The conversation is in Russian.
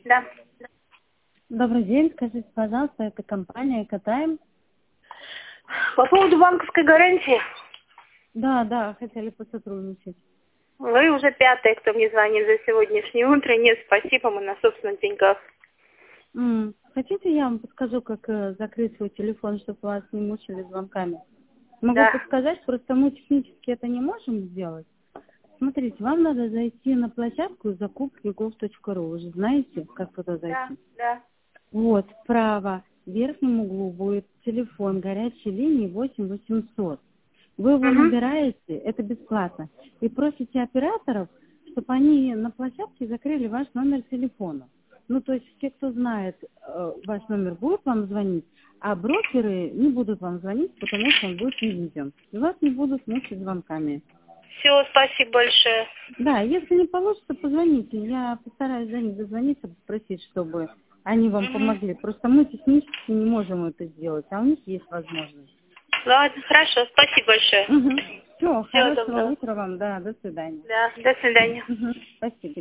Да. Добрый день, скажите, пожалуйста, это компания Экотайм? По поводу банковской гарантии. Да, хотели посотрудничать. Вы уже пятый, кто мне звонит за сегодняшнее утро. Нет, спасибо, мы на собственных деньгах. Хотите, я вам подскажу, как закрыть свой телефон, чтобы вас не мучили звонками? Могу Да. подсказать, просто мы технически это не можем сделать. Смотрите, вам надо зайти на площадку закупки gov.ru. Вы же знаете, как туда зайти? Да. Вот, справа, в верхнем углу будет телефон горячей линии 8800. Вы его Угу. набираете, это бесплатно, и просите операторов, чтобы они на площадке закрыли ваш номер телефона. Ну, то есть все, кто знает ваш номер, будут вам звонить, а брокеры не будут вам звонить, потому что он будет не виден. И вас не будут мучить звонками. Все, спасибо большое. Да, если не получится, позвоните. Я постараюсь за них дозвониться, попросить, чтобы они вам Угу. помогли. Просто мы технически не можем это сделать, а у них есть возможность. Ладно, хорошо, спасибо большое. Все, Всего хорошего доброго. утра вам, да, до свидания. Да, до свидания. Спасибо.